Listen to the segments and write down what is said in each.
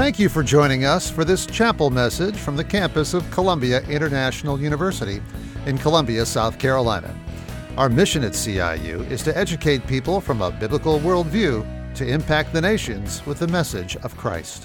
Thank you for joining us for this chapel message from the campus of Columbia International University in Columbia, South Carolina. Our mission at CIU is to educate people from a biblical worldview to impact the nations with the message of Christ.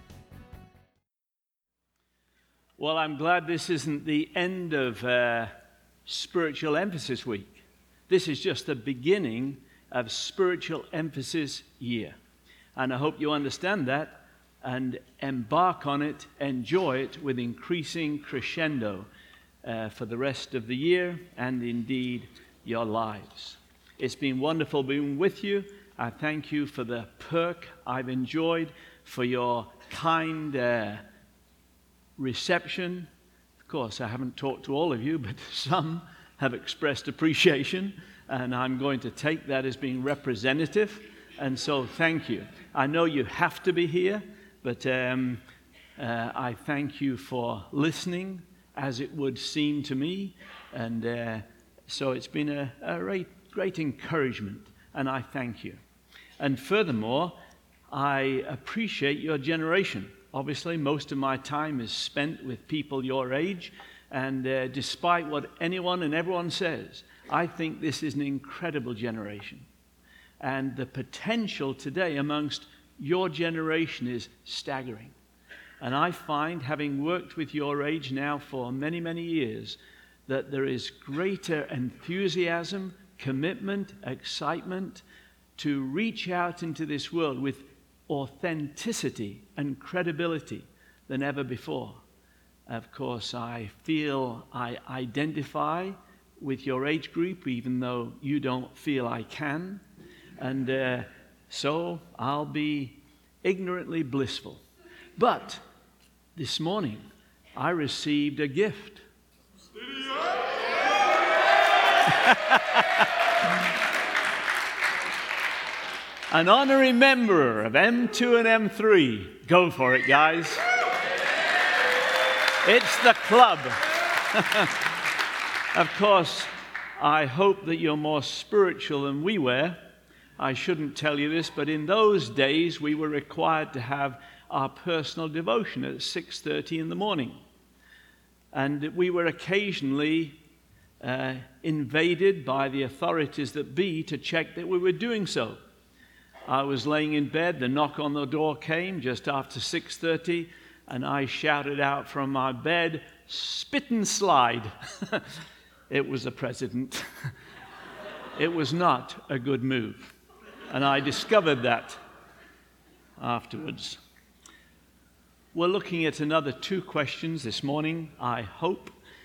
Well, I'm glad this isn't the end of Spiritual Emphasis Week. This is just the beginning of Spiritual Emphasis Year. And I hope you understand that and embark on it, enjoy it with increasing crescendo for the rest of the year and indeed your lives. It's been wonderful being with you. I thank you for the perk I've enjoyed, for your kind reception. Of course, I haven't talked to all of you, but some have expressed appreciation, and I'm going to take that as being representative, and so thank you. I know you have to be here, but I thank you for listening, as it would seem to me, and so it's been a great encouragement, and I thank you. And furthermore, I appreciate your generation. Obviously, most of my time is spent with people your age, and despite what anyone and everyone says, I think this is an incredible generation. And the potential today amongst your generation is staggering. And I find, having worked with your age now for many, many years, that there is greater enthusiasm, commitment, excitement to reach out into this world with authenticity and credibility than ever before. Of course, I feel I identify with your age group, even though you don't feel I can. And so I'll be ignorantly blissful. But this morning, I received a gift. An honorary member of M2 and M3. Go for it, guys. It's the club. Of course, I hope that you're more spiritual than we were. I shouldn't tell you this, but in those days, we were required to have our personal devotion at 6:30 in the morning. And we were occasionally invaded by the authorities that be to check that we were doing so. I was laying in bed, the knock on the door came just after 6:30, and I shouted out from my bed, "Spit and slide." It was the president. It was not a good move. And I discovered that afterwards. We're looking at another 2 questions this morning, I hope.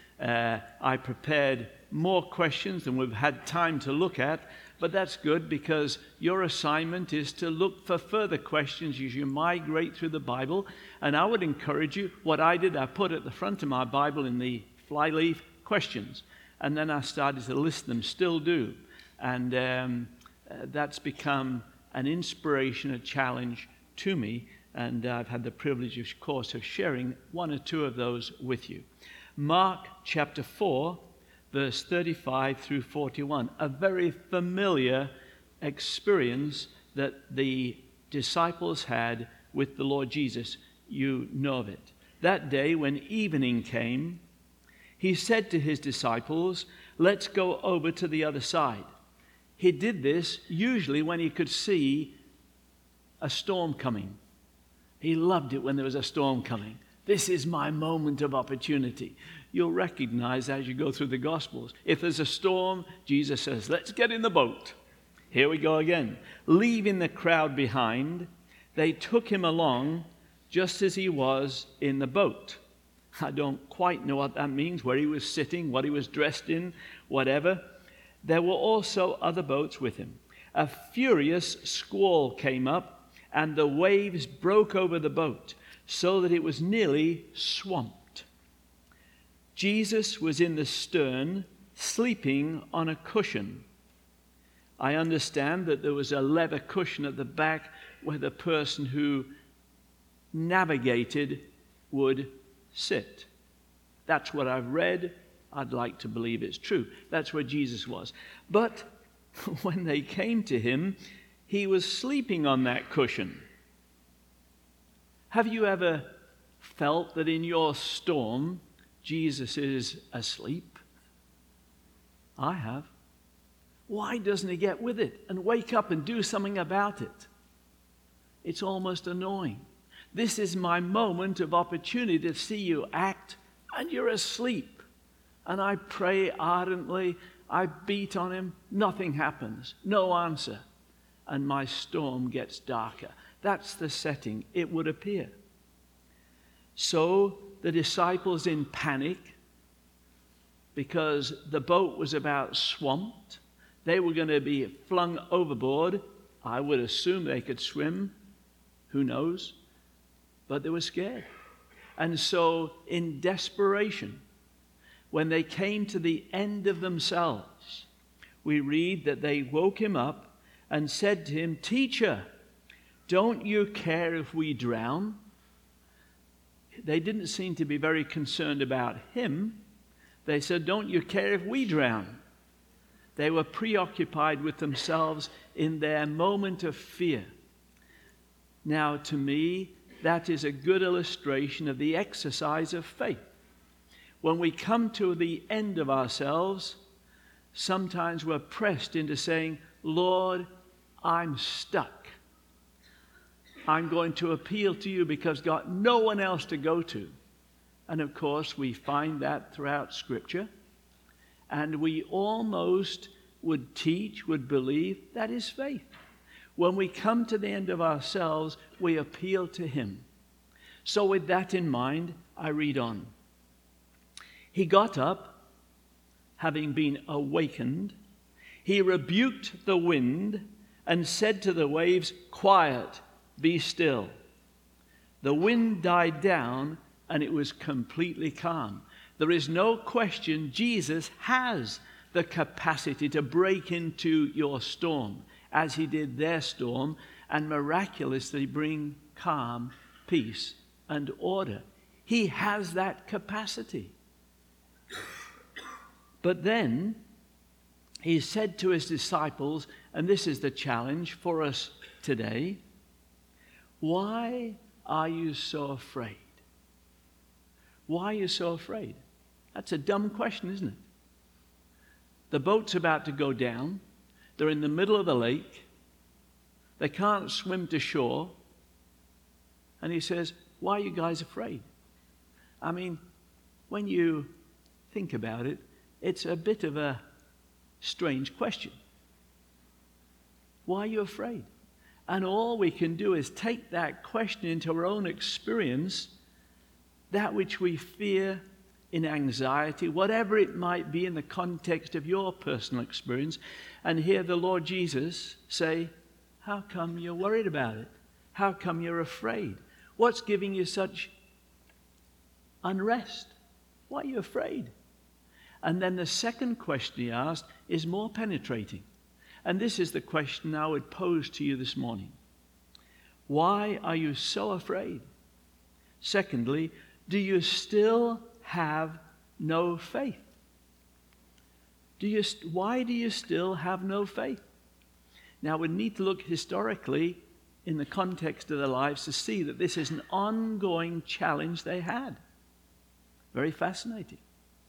I prepared more questions than we've had time to look at, but that's good because your assignment is to look for further questions as you migrate through the Bible. And I would encourage you, what I did, I put at the front of my Bible in the flyleaf questions, and then I started to list them, still do. And that's become an inspiration, a challenge to me, and I've had the privilege, of course, of sharing 1 or 2 of those with you. Mark chapter 4, verse 35 through 41, a very familiar experience that the disciples had with the Lord Jesus. You know of it. That day when evening came, he said to his disciples, "Let's go over to the other side." He did this usually when he could see a storm coming. He loved it when there was a storm coming. This is my moment of opportunity. You'll recognize as you go through the Gospels, if there's a storm, Jesus says, "Let's get in the boat." Here we go again. Leaving the crowd behind, they took him along just as he was in the boat. I don't quite know what that means, where he was sitting, what he was dressed in, whatever. There were also other boats with him. A furious squall came up, and the waves broke over the boat, so that it was nearly swamped. Jesus was in the stern, sleeping on a cushion. I understand that there was a leather cushion at the back where the person who navigated would sit. That's what I've read. I'd like to believe it's true. That's where Jesus was. But when they came to him, he was sleeping on that cushion. Have you ever felt that in your storm, Jesus is asleep? I have. Why doesn't he get with it and wake up and do something about it? It's almost annoying. This is my moment of opportunity to see you act, and you're asleep. And I pray ardently, I beat on him, nothing happens, no answer. And my storm gets darker. That's the setting, it would appear. So the disciples, in panic, because the boat was about swamped, they were going to be flung overboard. I would assume they could swim. Who knows? But they were scared. And so in desperation, when they came to the end of themselves, we read that they woke him up and said to him, "Teacher, don't you care if we drown?" They didn't seem to be very concerned about him. They said, "Don't you care if we drown?" They were preoccupied with themselves in their moment of fear. Now, to me, that is a good illustration of the exercise of faith. When we come to the end of ourselves, sometimes we're pressed into saying, "Lord, I'm stuck. I'm going to appeal to you because I've got no one else to go to." And of course, we find that throughout Scripture. And we almost would teach, would believe, that is faith. When we come to the end of ourselves, we appeal to him. So with that in mind, I read on. He got up, having been awakened. He rebuked the wind and said to the waves, "Quiet, be still." The wind died down and it was completely calm. There is no question Jesus has the capacity to break into your storm, as he did their storm, and miraculously bring calm, peace, and order. He has that capacity. But then he said to his disciples, and this is the challenge for us today, "Why are you so afraid?" Why are you so afraid? That's a dumb question, isn't it? The boat's about to go down. They're in the middle of the lake. They can't swim to shore. And he says, "Why are you guys afraid?" I mean, when you think about it, it's a bit of a strange question. Why are you afraid? And all we can do is take that question into our own experience, that which we fear in anxiety, whatever it might be in the context of your personal experience, and hear the Lord Jesus say, "How come you're worried about it? How come you're afraid? What's giving you such unrest? Why are you afraid?" And then the second question he asked is more penetrating. And this is the question I would pose to you this morning. Why are you so afraid? Secondly, do you still have no faith? Why do you still have no faith? Now, we need to look historically in the context of their lives to see that this is an ongoing challenge they had. Very fascinating.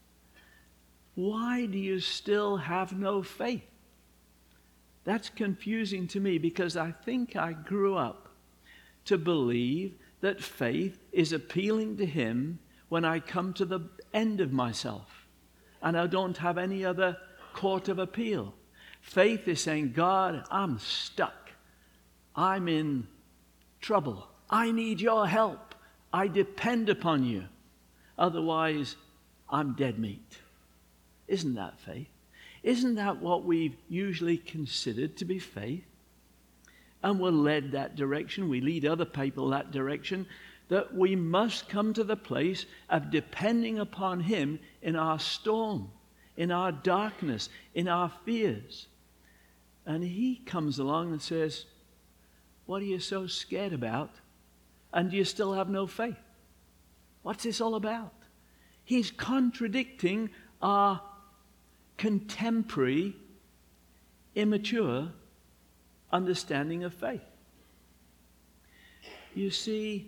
Why do you still have no faith? That's confusing to me because I think I grew up to believe that faith is appealing to him when I come to the end of myself and I don't have any other court of appeal. Faith is saying, "God, I'm stuck. I'm in trouble. I need your help. I depend upon you. Otherwise, I'm dead meat." Isn't that faith? Isn't that what we've usually considered to be faith? And we're led that direction. We lead other people that direction, that we must come to the place of depending upon him in our storm, in our darkness, in our fears. And he comes along and says, "What are you so scared about? And you still have no faith? What's this all about?" He's contradicting our contemporary, immature understanding of faith. You see,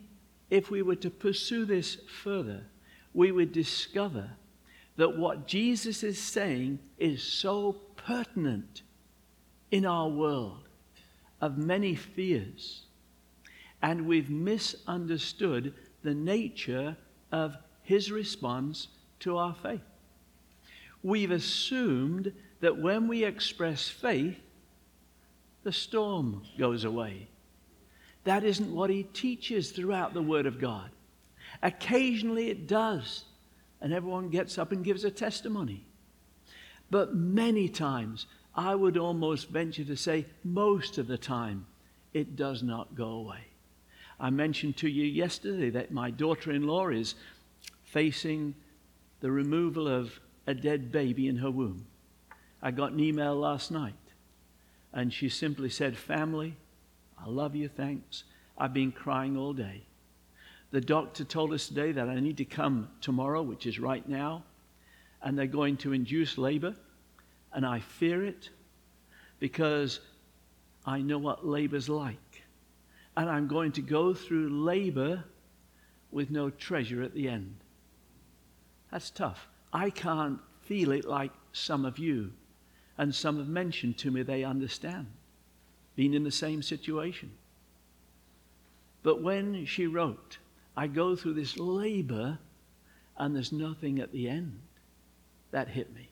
if we were to pursue this further, we would discover that what Jesus is saying is so pertinent in our world of many fears, and we've misunderstood the nature of his response to our faith. We've assumed that when we express faith, the storm goes away. That isn't what he teaches throughout the Word of God. Occasionally it does, and everyone gets up and gives a testimony. But many times, I would almost venture to say most of the time, it does not go away. I mentioned to you yesterday that my daughter-in-law is facing the removal of a dead baby in her womb. I got an email last night, and she simply said, "Family, I love you, thanks. I've been crying all day. The doctor told us today that I need to come tomorrow, which is right now, and they're going to induce labor, and I fear it because I know what labor's like. And I'm going to go through labor with no treasure at the end." That's tough. I can't feel it like some of you. And some have mentioned to me they understand, being in the same situation. But when she wrote, "I go through this labor and there's nothing at the end," that hit me.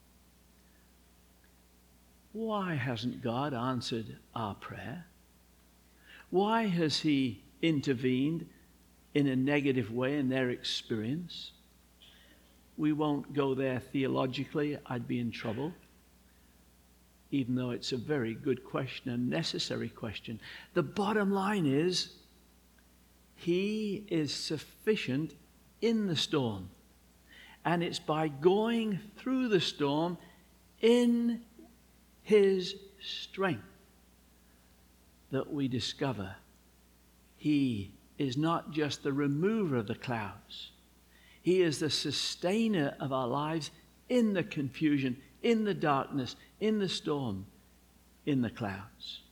Why hasn't God answered our prayer? Why has he intervened in a negative way in their experience? We won't go there theologically. I'd be in trouble, even though it's a very good question, a necessary question. The bottom line is, he is sufficient in the storm. And it's by going through the storm in his strength that we discover he is not just the remover of the clouds. He is the sustainer of our lives in the confusion, in the darkness, in the storm, in the clouds.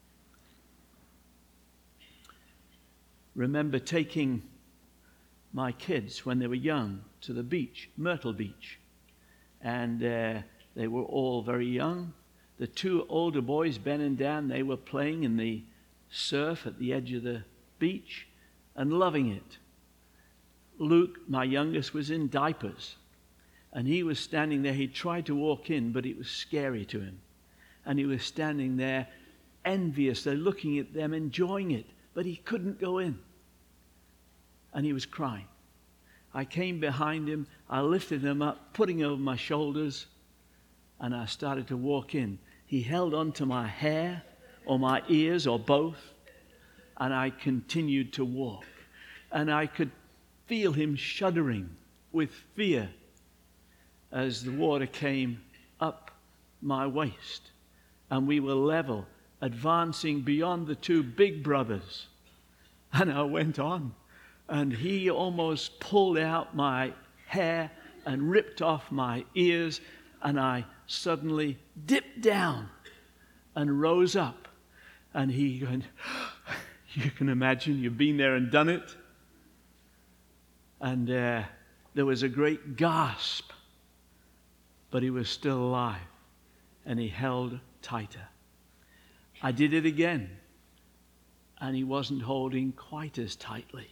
Remember taking my kids when they were young to the beach, Myrtle Beach. And they were all very young. The two older boys, Ben and Dan, they were playing in the surf at the edge of the beach and loving it. Luke, my youngest, was in diapers. And he was standing there. He tried to walk in, but it was scary to him. And he was standing there enviously looking at them, enjoying it. But he couldn't go in. And he was crying. I came behind him. I lifted him up, putting him over my shoulders. And I started to walk in. He held on to my hair or my ears or both. And I continued to walk. And I could feel him shuddering with fear as the water came up my waist. And we were level, advancing beyond the two big brothers. And I went on. And he almost pulled out my hair and ripped off my ears. And I suddenly dipped down and rose up. And he went, "You can imagine, you've been there and done it." And there was a great gasp. But he was still alive. And he held tighter. I did it again. And he wasn't holding quite as tightly.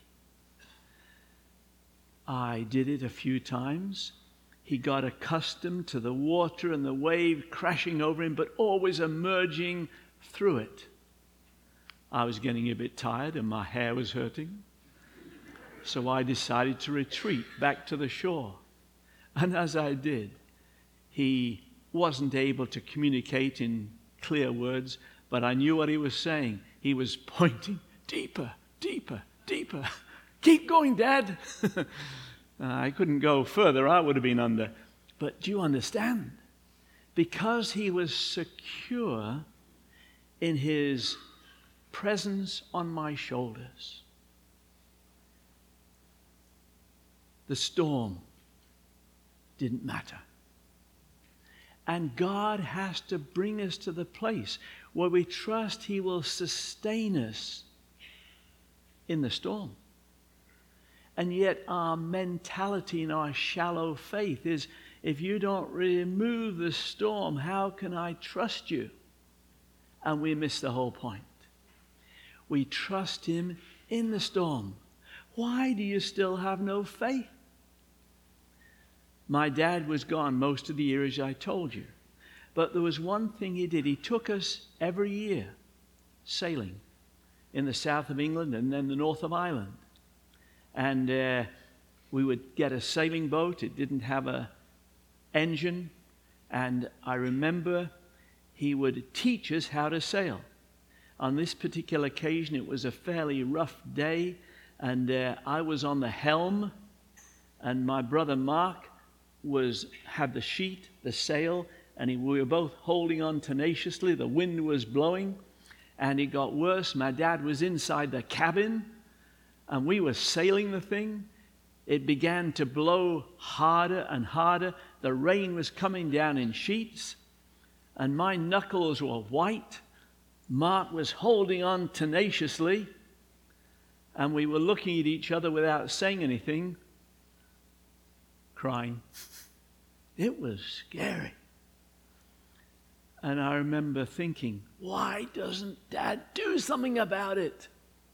I did it a few times. He got accustomed to the water and the wave crashing over him, but always emerging through it. I was getting a bit tired and my hair was hurting. So I decided to retreat back to the shore. And as I did, he wasn't able to communicate in clear words, but I knew what he was saying. He was pointing deeper, deeper, deeper. "Keep going, Dad." I couldn't go further. I would have been under. But do you understand? Because he was secure in his presence on my shoulders, the storm didn't matter. And God has to bring us to the place where we trust he will sustain us in the storm. And yet our mentality and our shallow faith is, if you don't remove the storm, how can I trust you? And we miss the whole point. We trust him in the storm. Why do you still have no faith? My dad was gone most of the year, as I told you. But there was one thing he did. He took us every year sailing in the south of England and then the north of Ireland. And we would get a sailing boat. It didn't have an engine. And I remember he would teach us how to sail. On this particular occasion, it was a fairly rough day. And I was on the helm. And my brother Mark had the sheet, the sail. And we were both holding on tenaciously. The wind was blowing. And it got worse. My dad was inside the cabin. And we were sailing the thing. It began to blow harder and harder. The rain was coming down in sheets. And my knuckles were white. Mark was holding on tenaciously. And we were looking at each other without saying anything, crying. It was scary. And I remember thinking, why doesn't Dad do something about it?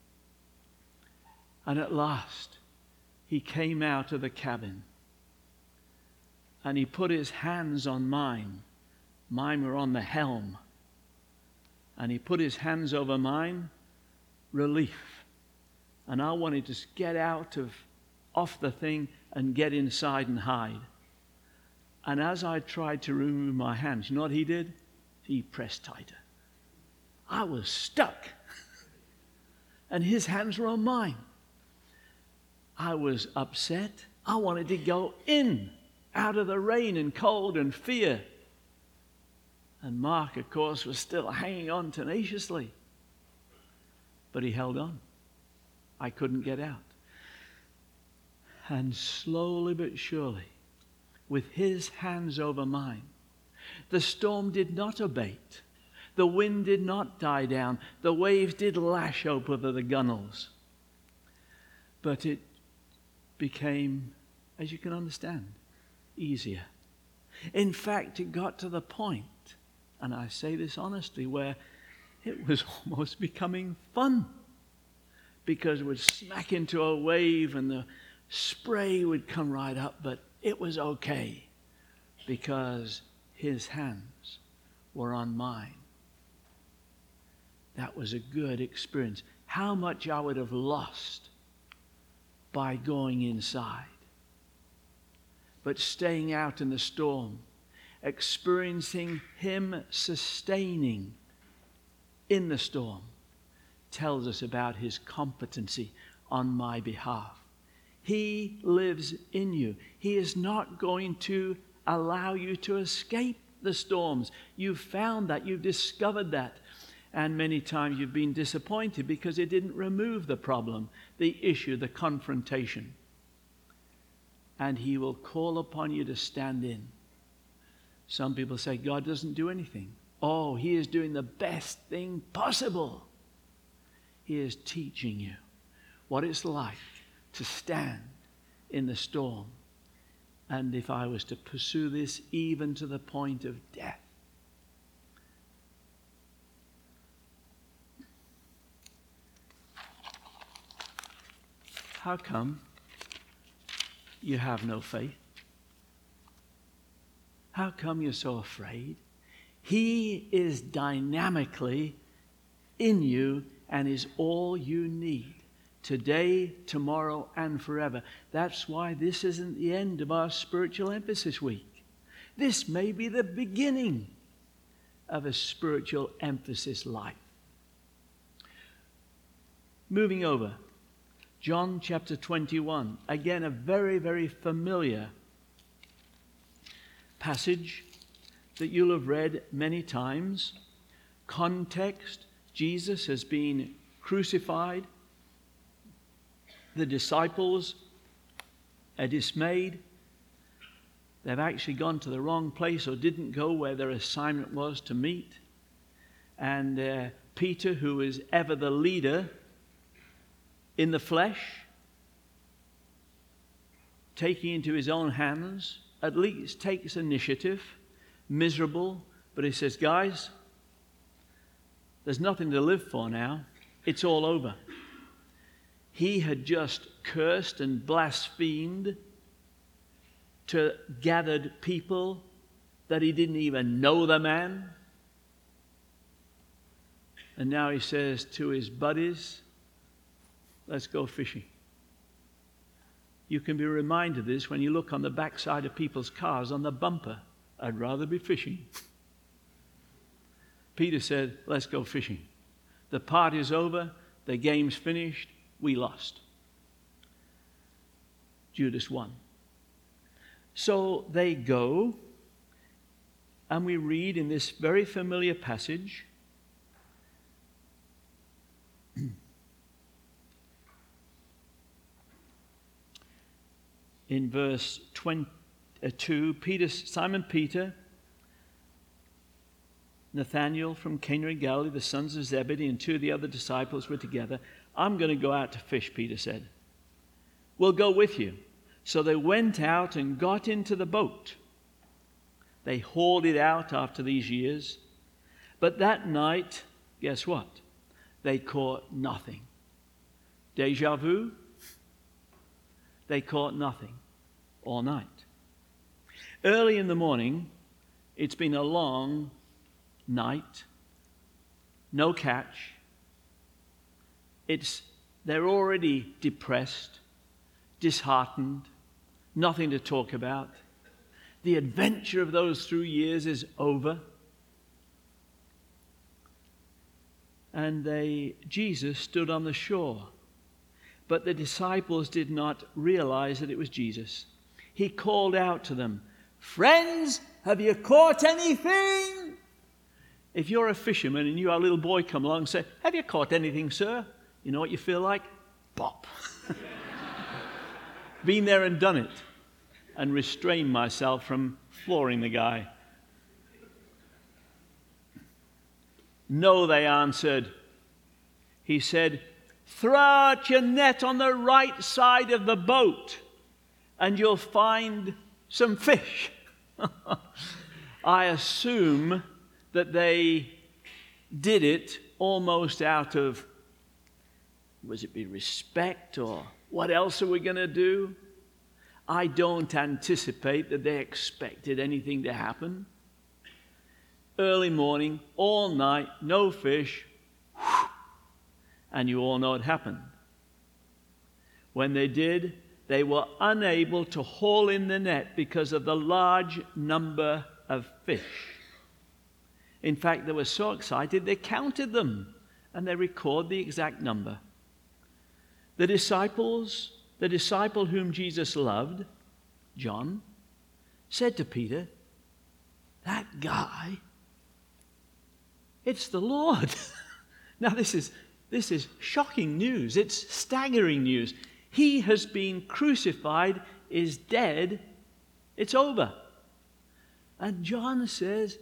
And at last, he came out of the cabin and he put his hands on mine. Mine were on the helm. And he put his hands over mine, relief. And I wanted to get off the thing and get inside and hide. And as I tried to remove my hands, you know what he did? He pressed tighter. I was stuck. And his hands were on mine. I was upset. I wanted to go in, out of the rain and cold and fear. And Mark, of course, was still hanging on tenaciously. But he held on. I couldn't get out. And slowly but surely, with his hands over mine, the storm did not abate. The wind did not die down. The waves did lash over the gunwales. But it became, as you can understand, easier. In fact, it got to the point, and I say this honestly, where it was almost becoming fun. Because it would smack into a wave and the spray would come right up, but it was okay because his hands were on mine. That was a good experience. How much I would have lost by going inside. But staying out in the storm, experiencing him sustaining in the storm, tells us about his competency on my behalf. He lives in you. He is not going to allow you to escape the storms. You've found that. You've discovered that. And many times you've been disappointed because it didn't remove the problem, the issue, the confrontation. And he will call upon you to stand in. Some people say God doesn't do anything. Oh, he is doing the best thing possible. He is teaching you what it's like to stand in the storm. And if I was to pursue this even to the point of death. How come you have no faith? How come you're so afraid? He is dynamically in you and is all you need today, tomorrow, and forever. That's why this isn't the end of our spiritual emphasis week. This may be the beginning of a spiritual emphasis life. Moving over, John chapter 21. Again, a very, very familiar passage that you'll have read many times. Context: Jesus has been crucified. The disciples are dismayed. They've actually gone to the wrong place or didn't go where their assignment was to meet. And Peter, who is ever the leader in the flesh, taking into his own hands, at least takes initiative, miserable, but he says, guys, there's nothing to live for now. It's all over. He had just cursed and blasphemed to gathered people that he didn't even know the man. And now he says to his buddies, let's go fishing. You can be reminded of this when you look on the backside of people's cars on the bumper. I'd rather be fishing. Peter said, let's go fishing. The party's over. The game's finished. We lost. Judas won. So they go, and we read in this very familiar passage, in verse 22, Simon Peter, Nathanael from Cana in Galilee, the sons of Zebedee, and two of the other disciples were together. I'm going to go out to fish, Peter said. We'll go with you. So they went out and got into the boat. They hauled it out after these years. But that night, guess what? They caught nothing. Deja vu? They caught nothing all night. Early in the morning, it's been a long night. No catch. They're already depressed, disheartened, nothing to talk about. The adventure of those 3 years is over. And Jesus stood on the shore. But the disciples did not realize that it was Jesus. He called out to them, friends, have you caught anything? If you're a fisherman and you, our little boy, come along and say, have you caught anything, sir? You know what you feel like? Bop. Been there and done it. And restrained myself from flooring the guy. No, they answered. He said, throw out your net on the right side of the boat and you'll find some fish. I assume that they did it almost out of, was it be respect or what else are we going to do? I don't anticipate that they expected anything to happen. Early morning, all night, no fish, and you all know what happened. When they did, they were unable to haul in the net because of the large number of fish. In fact, they were so excited, they counted them, and they record the exact number. The disciple whom Jesus loved, John, said to Peter, that guy, it's the Lord. Now this is shocking news. It's staggering news. He has been crucified, is dead, it's over. And John says,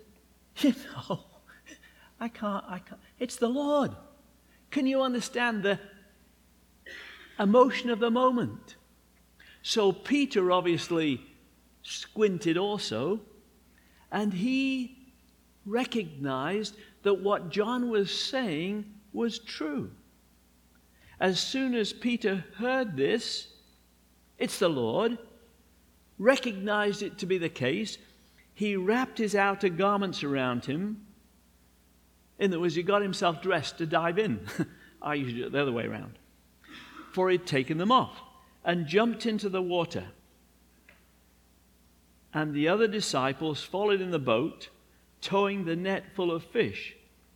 I can't, it's the Lord. Can you understand the emotion of the moment? So Peter obviously squinted also, and he recognized that what John was saying was true. As soon as Peter heard this, it's the Lord, recognized it to be the case, he wrapped his outer garments around him. In other words, he got himself dressed to dive in. I usually do it the other way around. For he'd taken them off and jumped into the water. And the other disciples followed in the boat, towing the net full of fish.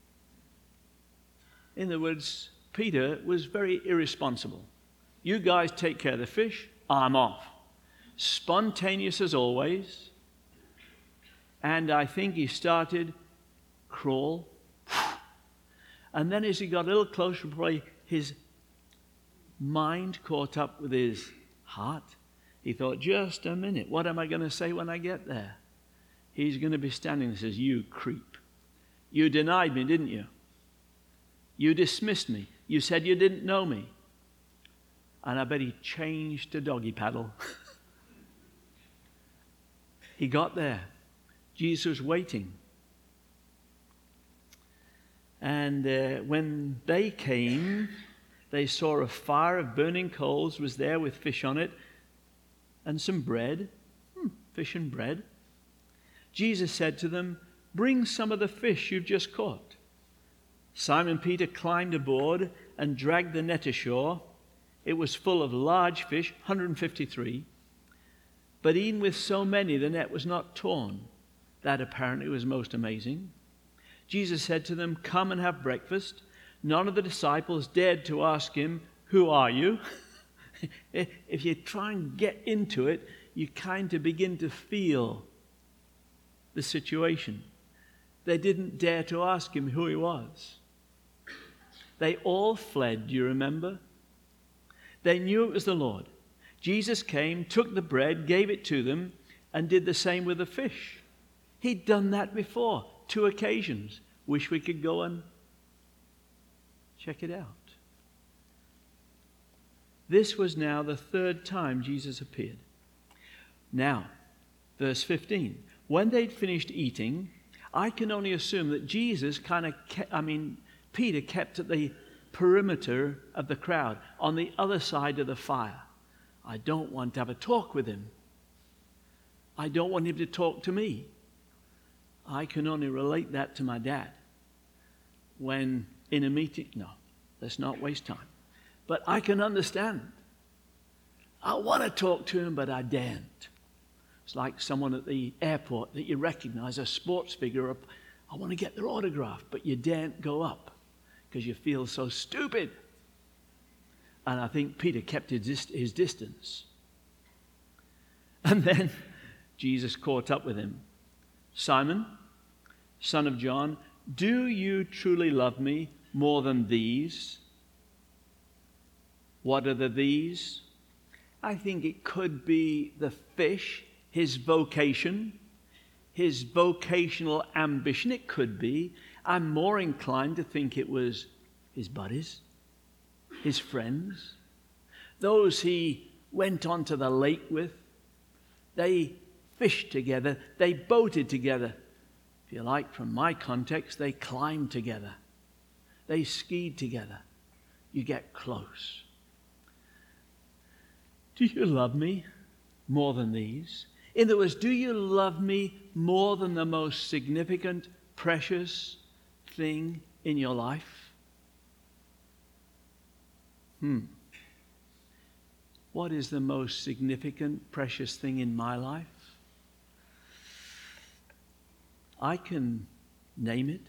In other words, Peter was very irresponsible. You guys take care of the fish, I'm off. Spontaneous as always. And I think he started crawl. And then as he got a little closer, probably his mind caught up with his heart. He thought, just a minute, what am I going to say when I get there? He's going to be standing and says, you creep. You denied me, didn't you? You dismissed me. You said you didn't know me. And I bet he changed to doggy paddle. He got there. Jesus was waiting. And when they came, they saw a fire of burning coals was there with fish on it and some bread. Fish and bread. Jesus said to them, "Bring some of the fish you've just caught." Simon Peter climbed aboard and dragged the net ashore. It was full of large fish, 153. But even with so many, the net was not torn. That apparently was most amazing. Jesus said to them, "Come and have breakfast." None of the disciples dared to ask him, "Who are you?" If you try and get into it, you kind of begin to feel the situation. They didn't dare to ask him who he was. They all fled, do you remember? They knew it was the Lord. Jesus came, took the bread, gave it to them, and did the same with the fish. He'd done that before, 2 occasions. Wish we could go and check it out. This was now the 3rd time Jesus appeared. Now, verse 15. When they'd finished eating, I can only assume that Jesus Peter kept at the perimeter of the crowd, on the other side of the fire. I don't want to have a talk with him. I don't want him to talk to me. I can only relate that to my dad. When in a meeting, no, let's not waste time. But I can understand. I want to talk to him, but I daren't. It's like someone at the airport that you recognize, a sports figure. I want to get their autograph, but you daren't go up because you feel so stupid. And I think Peter kept his distance. And then Jesus caught up with him. "Simon, son of John, do you truly love me more than these?" What are the these? I think it could be the fish, his vocation, his vocational ambition. It could be. I'm more inclined to think it was his buddies, his friends, those he went onto the lake with. They fished together. They boated together. If you like, from my context, they climbed together. They skied together. You get close. Do you love me more than these? In other words, do you love me more than the most significant, precious thing in your life? What is the most significant, precious thing in my life? I can name it.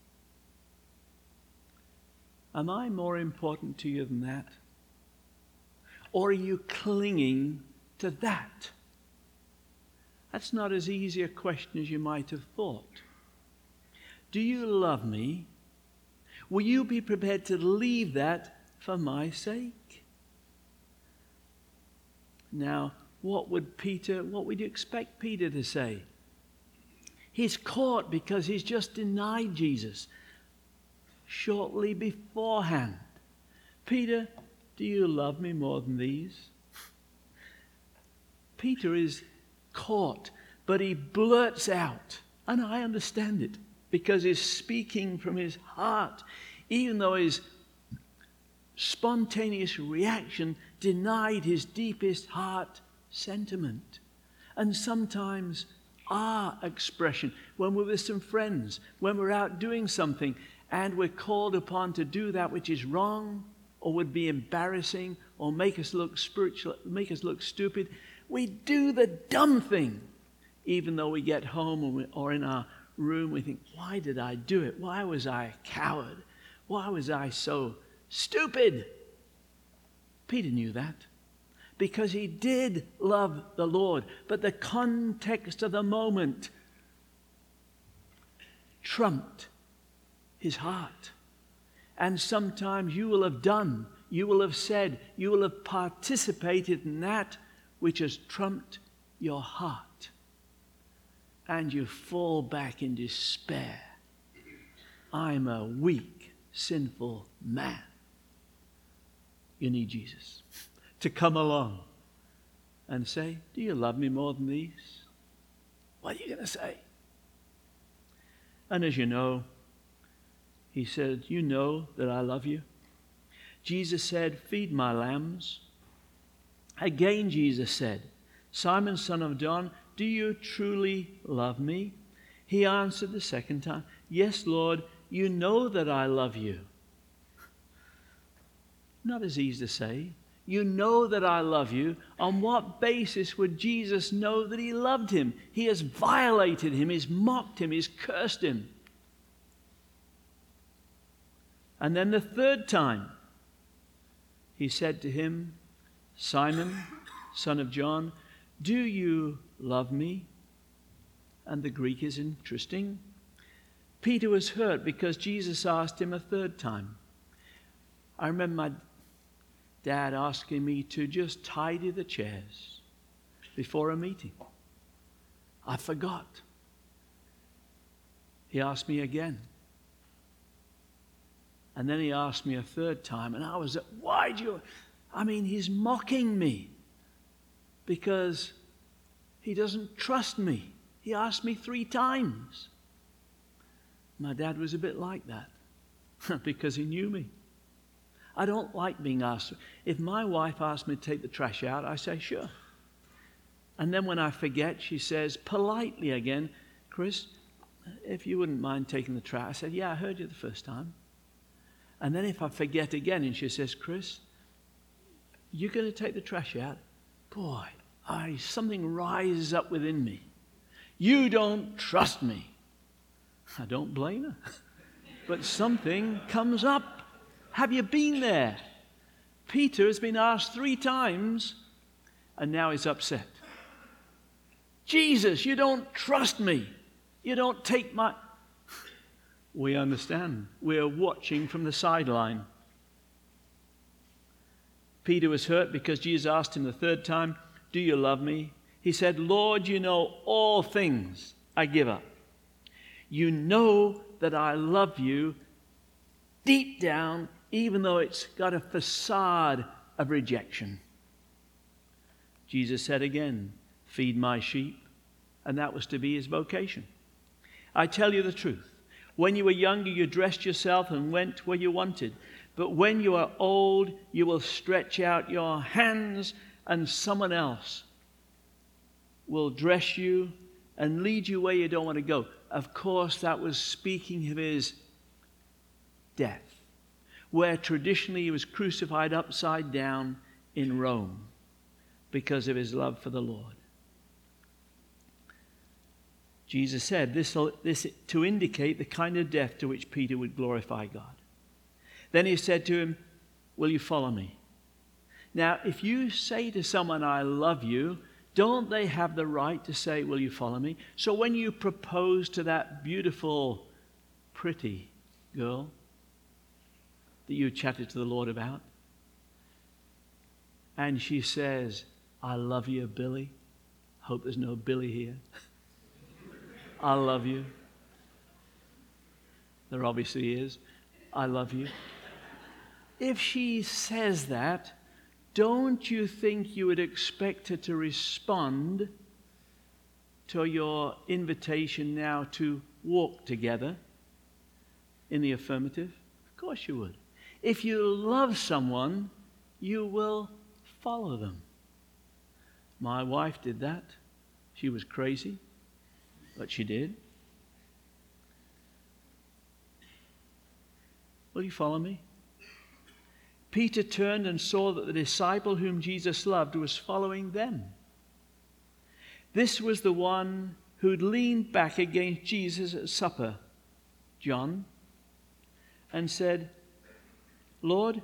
Am I more important to you than that? Or are you clinging to that? That's not as easy a question as you might have thought. Do you love me? Will you be prepared to leave that for my sake? Now, what would you expect Peter to say? He's caught because he's just denied Jesus shortly beforehand. Peter, do you love me more than these? Peter is caught, but he blurts out, and I understand it, because he's speaking from his heart, even though his spontaneous reaction denied his deepest heart sentiment. And sometimes our expression, when we're with some friends, when we're out doing something, and we're called upon to do that which is wrong, or would be embarrassing, or make us look spiritual, make us look stupid, we do the dumb thing. Even though we get home or in our room, we think, why did I do it? Why was I a coward? Why was I so stupid? Peter knew that because he did love the Lord. But the context of the moment trumped his heart. And sometimes you will have done, you will have said, you will have participated in that which has trumped your heart. And you fall back in despair. I'm a weak, sinful man. You need Jesus to come along and say, do you love me more than these? What are you going to say? And as you know, he said, you know that I love you. Jesus said, feed my lambs. Again, Jesus said, Simon, son of John, do you truly love me? He answered the second time, yes, Lord, you know that I love you. Not as easy to say. You know that I love you. On what basis would Jesus know that he loved him? He has violated him, he's mocked him, he's cursed him. And then the third time, he said to him, Simon, son of John, do you love me? And the Greek is interesting. Peter was hurt because Jesus asked him a third time. I remember my dad asking me to just tidy the chairs before a meeting. I forgot. He asked me again. And then he asked me a third time, and I was, he's mocking me because he doesn't trust me. He asked me 3 times. My dad was a bit like that because he knew me. I don't like being asked. If my wife asks me to take the trash out, I say, sure. And then when I forget, she says politely again, Chris, if you wouldn't mind taking the trash. I said, yeah, I heard you the first time. And then if I forget again and she says, Chris, you're going to take the trash out? Boy, something rises up within me. You don't trust me. I don't blame her. But something comes up. Have you been there? Peter has been asked 3 times and now he's upset. Jesus, you don't trust me. You don't take my... We understand. We're watching from the sideline. Peter was hurt because Jesus asked him the third time, do you love me? He said, Lord, you know all things. I give up. You know that I love you deep down, even though it's got a facade of rejection. Jesus said again, feed my sheep. And that was to be his vocation. I tell you the truth. When you were younger, you dressed yourself and went where you wanted. But when you are old, you will stretch out your hands and someone else will dress you and lead you where you don't want to go. Of course, that was speaking of his death, where traditionally he was crucified upside down in Rome because of his love for the Lord. Jesus said this to indicate the kind of death to which Peter would glorify God. Then he said to him, will you follow me? Now, if you say to someone, I love you, don't they have the right to say, will you follow me? So when you propose to that beautiful, pretty girl that you chatted to the Lord about, and she says, I love you, Billy. Hope there's no Billy here. I love you. There obviously is. I love you. If she says that, don't you think you would expect her to respond to your invitation now to walk together in the affirmative? Of course you would. If you love someone, you will follow them. My wife did that. She was crazy, but she did. Will you follow me? Peter turned and saw that the disciple whom Jesus loved was following them. This was the one who'd leaned back against Jesus at supper, John, and said, Lord,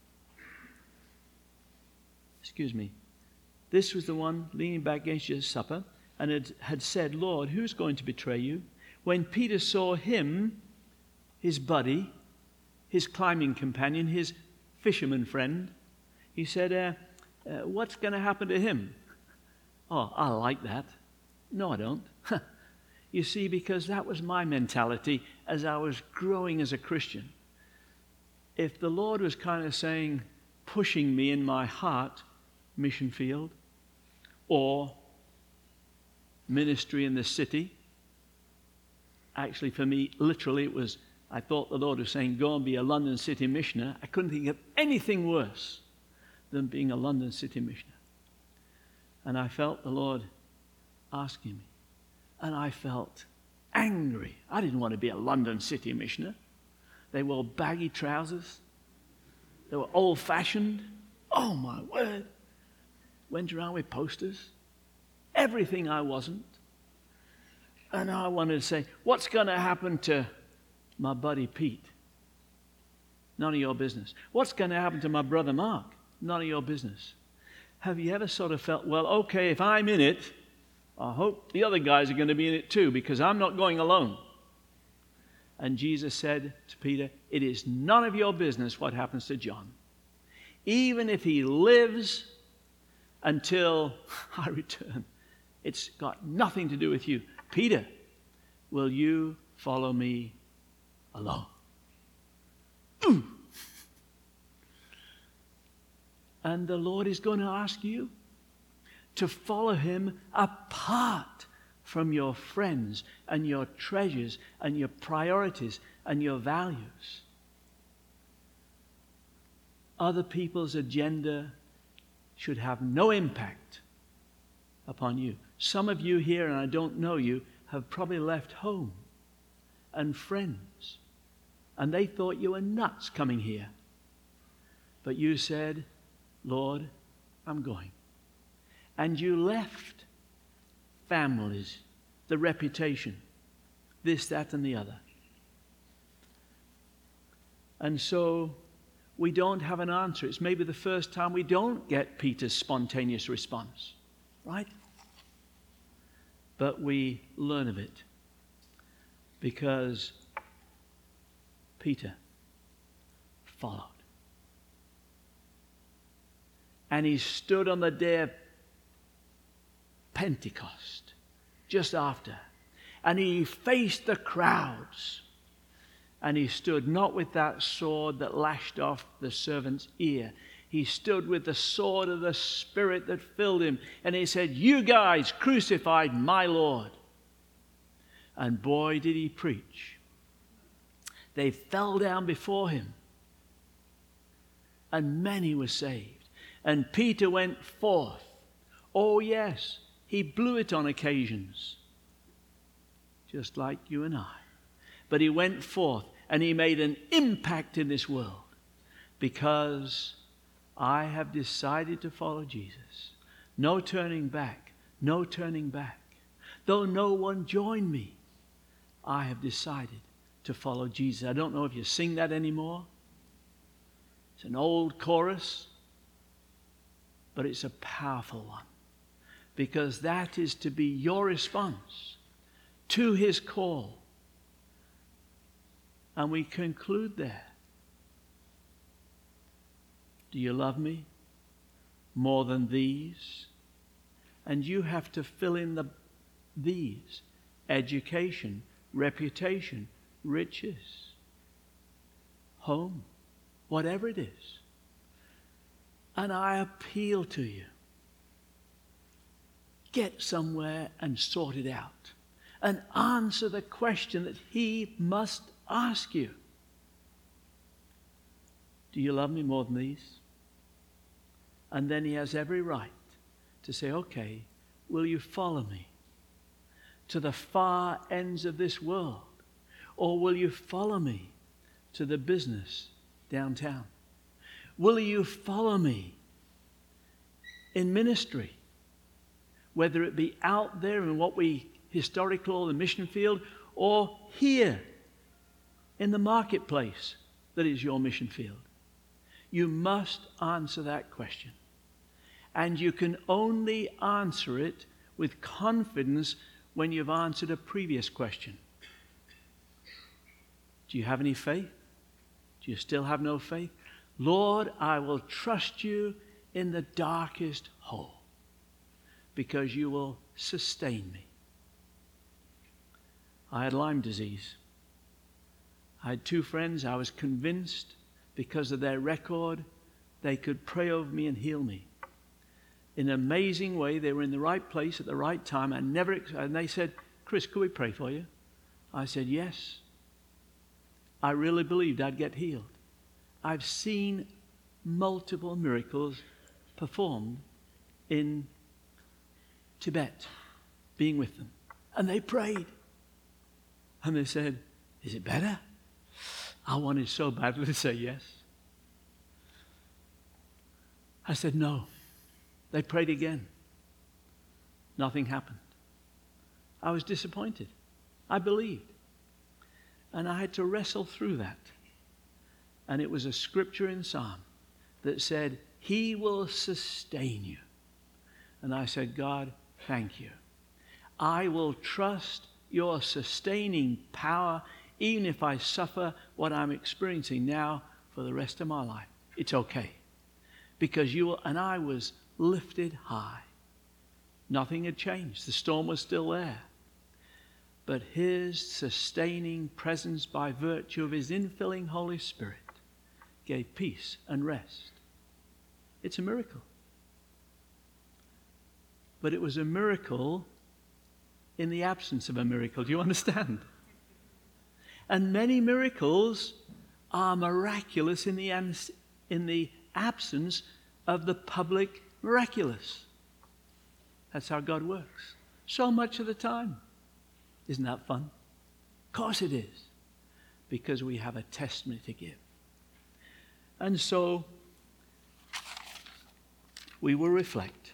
this was the one leaning back against Jesus at supper and had said, Lord, who's going to betray you? When Peter saw him, his buddy, his climbing companion, his fisherman friend, he said, what's going to happen to him? Oh, I like that. No, I don't. You see, because that was my mentality as I was growing as a Christian. If the Lord was kind of saying, pushing me in my heart, mission field, or ministry in the city. Actually, for me, literally, it was, I thought the Lord was saying, go and be a London City missioner. I couldn't think of anything worse than being a London City missioner. And I felt the Lord asking me. And I felt angry. I didn't want to be a London City missioner. They wore baggy trousers. They were old-fashioned. Oh, my word. Went around with posters. Everything I wasn't. And I wanted to say, what's going to happen to my buddy Pete? None of your business. What's going to happen to my brother Mark? None of your business. Have you ever sort of felt, well, okay, if I'm in it, I hope the other guys are going to be in it too, because I'm not going alone. And Jesus said to Peter, it is none of your business what happens to John. Even if he lives until I return, it's got nothing to do with you. Peter, will you follow me alone? And the Lord is going to ask you to follow him apart from your friends and your treasures and your priorities and your values. Other people's agenda should have no impact upon you. Some of you here, and I don't know you, have probably left home and friends, and they thought you were nuts coming here. But you said, Lord, I'm going. And you left families, the reputation, this, that, and the other. And so we don't have an answer. It's maybe the first time we don't get Peter's spontaneous response, right? But we learn of it because Peter followed. And he stood on the day of Pentecost, just after. And he faced the crowds. And he stood not with that sword that lashed off the servant's ear. He stood with the sword of the Spirit that filled him. And he said, you guys crucified my Lord. And boy, did he preach. They fell down before him. And many were saved. And Peter went forth. Oh, yes, he blew it on occasions, just like you and I. But he went forth and he made an impact in this world because I have decided to follow Jesus. No turning back, no turning back. Though no one joined me, I have decided to follow Jesus. I don't know if you sing that anymore. It's an old chorus, but it's a powerful one because that is to be your response to his call. And we conclude there. Do you love me more than these? And you have to fill in these: education, reputation, riches, home, whatever it is. And I appeal to you. Get somewhere and sort it out. And answer the question that he must ask you. Do you love me more than these? And then he has every right to say, okay, will you follow me to the far ends of this world? Or will you follow me to the business downtown? Will you follow me in ministry? Whether it be out there in what we historically call the mission field, or here in the marketplace that is your mission field. You must answer that question. And you can only answer it with confidence when you've answered a previous question. Do you have any faith? Do you still have no faith? Lord, I will trust you in the darkest hole because you will sustain me. I had Lyme disease. I had two friends. I was convinced because of their record they could pray over me and heal me. in an amazing way. They were in the right place at the right time. And they said, Chris, could we pray for you? I said, yes. I really believed I'd get healed. I've seen multiple miracles performed in Tibet, being with them. And they prayed. And they said, is it better? I wanted so badly to say yes. I said, no. They prayed again. Nothing happened. I was disappointed. I believed. And I had to wrestle through that. And it was a scripture in Psalm that said, he will sustain you. And I said, God, thank you. I will trust your sustaining power, even if I suffer what I'm experiencing now for the rest of my life. It's okay. Because you will, and I was lifted high. Nothing had changed. The storm was still there. But his sustaining presence by virtue of his infilling Holy Spirit gave peace and rest. It's a miracle. But it was a miracle in the absence of a miracle. Do you understand? And many miracles are miraculous in the absence of the public miraculous. That's how God works. So much of the time. Isn't that fun? Of course it is. Because we have a testimony to give. And so we will reflect.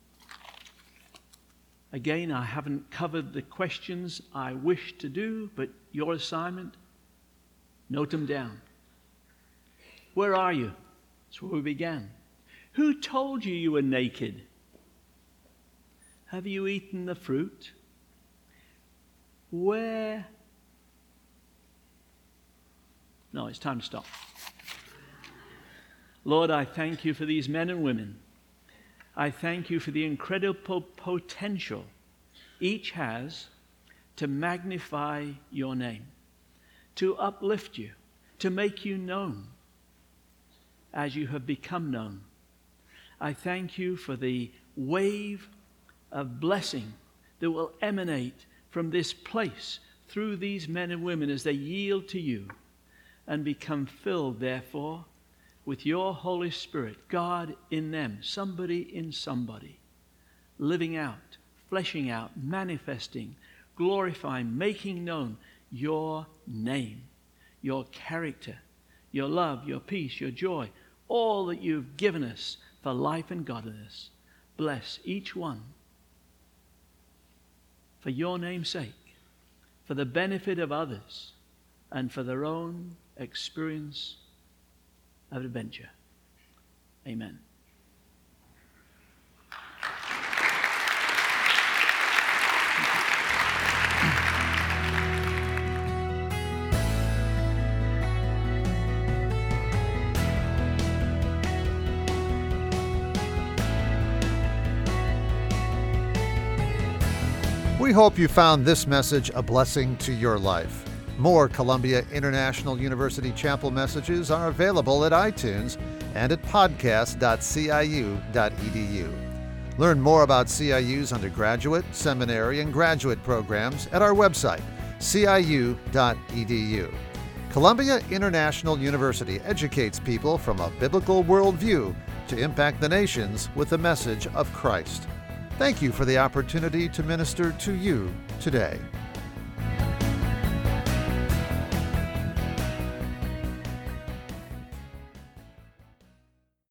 Again, I haven't covered the questions I wish to do, but your assignment, note them down. Where are you? That's where we began. Who told you you were naked? Have you eaten the fruit? Where? No, it's time to stop. Lord, I thank you for these men and women. I thank you for the incredible potential each has to magnify your name, to uplift you, to make you known as you have become known. I thank you for the wave of blessing that will emanate from this place through these men and women as they yield to you and become filled, therefore, with your Holy Spirit, God in them, somebody in somebody, living out, fleshing out, manifesting, glorifying, making known your name, your character, your love, your peace, your joy, all that you've given us for life and godliness. Bless each one for your name's sake, for the benefit of others, and for their own experience of adventure. Amen. We hope you found this message a blessing to your life. More Columbia International University Chapel messages are available at iTunes and at podcast.ciu.edu. Learn more about CIU's undergraduate, seminary, and graduate programs at our website, ciu.edu. Columbia International University educates people from a biblical worldview to impact the nations with the message of Christ. Thank you for the opportunity to minister to you today.